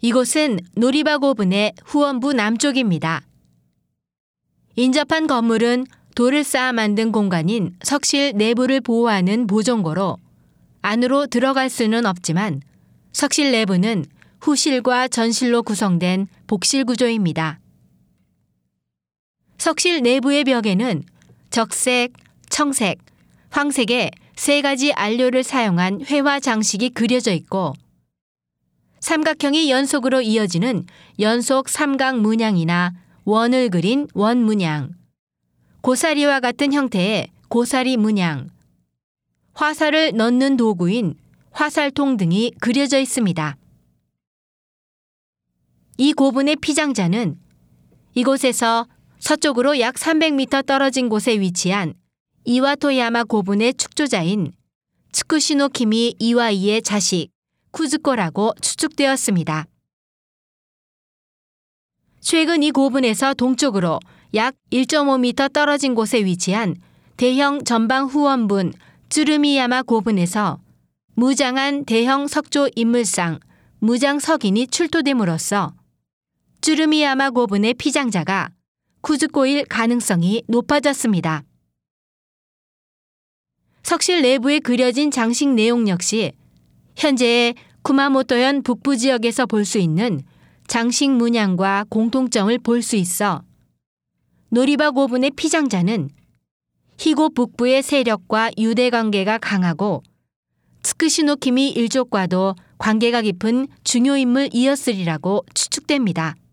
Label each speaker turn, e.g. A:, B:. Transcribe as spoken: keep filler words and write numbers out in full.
A: 이곳은 노리바 고분의 후원부 남쪽입니다. 인접한 건물은 돌을 쌓아 만든 공간인 석실 내부를 보호하는 보존고로 안으로 들어갈 수는 없지만 석실 내부는 후실과 전실로 구성된 복실 구조입니다. 석실 내부의 벽에는 적색, 청색, 황색의 세 가지 안료를 사용한 회화 장식이 그려져 있고 삼각형이 연속으로 이어지는 연속 삼각 문양이나 원을 그린 원 문양, 고사리와 같은 형태의 고사리 문양, 화살을 넣는 도구인 화살통 등이 그려져 있습니다. 이 고분의 피장자는 이곳에서 서쪽으로 약 삼백 미터 떨어진 곳에 위치한 이와토야마 고분의 축조자인 츠쿠시노 키미 이와이의 자식 쿠즈코라고 추측되었습니다. 최근 이 고분에서 동쪽으로 약 일 점 오 미터 떨어진 곳에 위치한 대형 전방 후원분 쯔르미야마 고분에서 무장한 대형 석조 인물상 무장 석인이 출토됨으로써 쯔르미야마 고분의 피장자가 쿠즈코일 가능성이 높아졌습니다. 석실 내부에 그려진 장식 내용 역시 현재의 쿠마모토현 북부 지역에서 볼 수 있는 장식 문양과 공통점을 볼 수 있어 노리바 고분의 피장자는 희고 북부의 세력과 유대 관계가 강하고 츠쿠시노 키미 일족과도 관계가 깊은 중요 인물이었으리라고 추측됩니다.